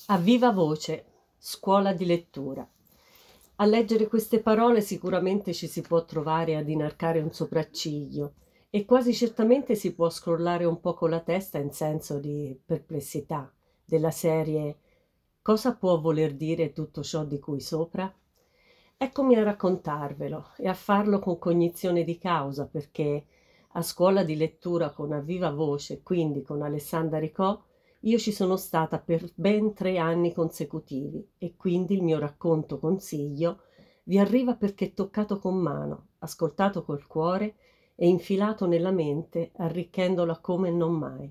A viva voce, scuola di lettura. A leggere queste parole sicuramente ci si può trovare ad inarcare un sopracciglio e quasi certamente si può scrollare un po' con la testa in senso di perplessità, della serie cosa può voler dire tutto ciò di cui sopra? Eccomi a raccontarvelo e a farlo con cognizione di causa perché a scuola di lettura con A viva voce, quindi con Alessandra Ricò, io ci sono stata per ben 3 anni consecutivi e quindi il mio racconto consiglio vi arriva perché toccato con mano, ascoltato col cuore e infilato nella mente, arricchendola come non mai.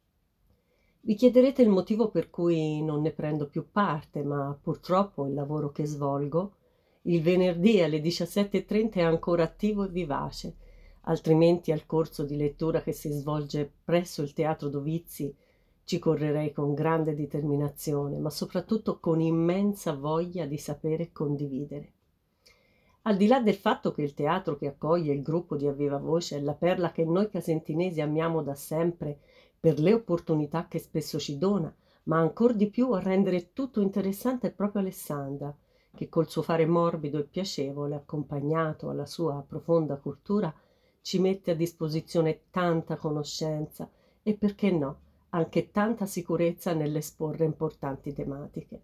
Vi chiederete il motivo per cui non ne prendo più parte, ma purtroppo il lavoro che svolgo il venerdì alle 17:30 è ancora attivo e vivace, altrimenti al corso di lettura che si svolge presso il Teatro Dovizzi ci correrei con grande determinazione, ma soprattutto con immensa voglia di sapere condividere. Al di là del fatto che il teatro che accoglie il gruppo di A Viva Voce è la perla che noi casentinesi amiamo da sempre per le opportunità che spesso ci dona, ma ancor di più a rendere tutto interessante è proprio Alessandra, che col suo fare morbido e piacevole, accompagnato alla sua profonda cultura, ci mette a disposizione tanta conoscenza e, perché no, anche tanta sicurezza nell'esporre importanti tematiche.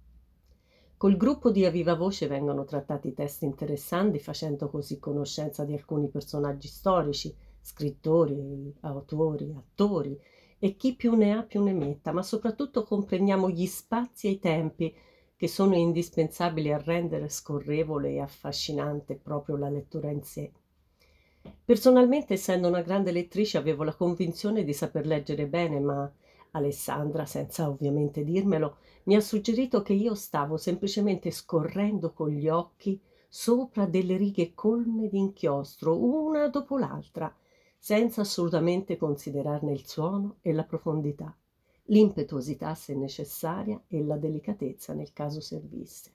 Col gruppo di A Viva Voce vengono trattati testi interessanti, facendo così conoscenza di alcuni personaggi storici, scrittori, autori, attori e chi più ne ha più ne metta, ma soprattutto comprendiamo gli spazi e i tempi che sono indispensabili a rendere scorrevole e affascinante proprio la lettura in sé. Personalmente, essendo una grande lettrice, avevo la convinzione di saper leggere bene, ma Alessandra, senza ovviamente dirmelo, mi ha suggerito che io stavo semplicemente scorrendo con gli occhi sopra delle righe colme di inchiostro, una dopo l'altra, senza assolutamente considerarne il suono e la profondità, l'impetuosità se necessaria e la delicatezza nel caso servisse.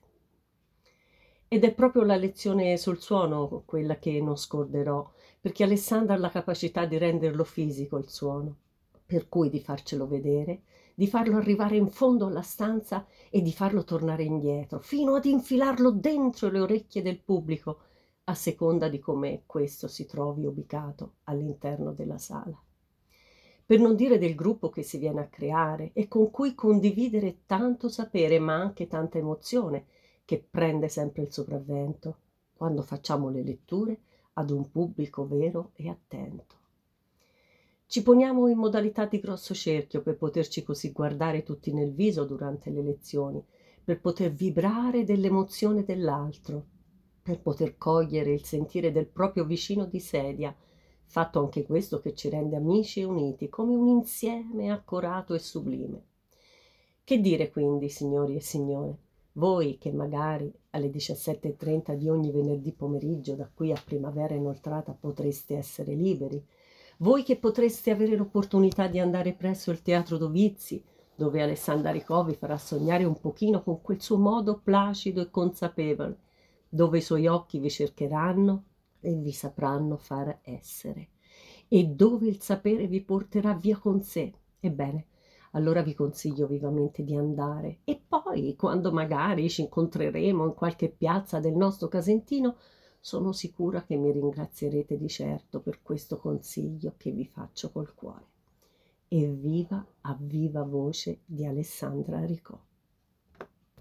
Ed è proprio la lezione sul suono quella che non scorderò, perché Alessandra ha la capacità di renderlo fisico il suono, per cui di farcelo vedere, di farlo arrivare in fondo alla stanza e di farlo tornare indietro, fino ad infilarlo dentro le orecchie del pubblico, a seconda di come questo si trovi ubicato all'interno della sala. Per non dire del gruppo che si viene a creare e con cui condividere tanto sapere, ma anche tanta emozione, che prende sempre il sopravvento quando facciamo le letture ad un pubblico vero e attento. Ci poniamo in modalità di grosso cerchio per poterci così guardare tutti nel viso durante le lezioni, per poter vibrare dell'emozione dell'altro, per poter cogliere il sentire del proprio vicino di sedia, fatto anche questo che ci rende amici e uniti, come un insieme accorato e sublime. Che dire quindi, signori e signore, voi che magari alle 17:30 di ogni venerdì pomeriggio da qui a primavera inoltrata potreste essere liberi, voi che potreste avere l'opportunità di andare presso il Teatro Dovizzi, dove Alessandra Ricò vi farà sognare un pochino con quel suo modo placido e consapevole, dove i suoi occhi vi cercheranno e vi sapranno far essere, e dove il sapere vi porterà via con sé. Ebbene, allora vi consiglio vivamente di andare e poi, quando magari ci incontreremo in qualche piazza del nostro Casentino, sono sicura che mi ringrazierete di certo per questo consiglio che vi faccio col cuore. Evviva a viva voce di Alessandra Ricò.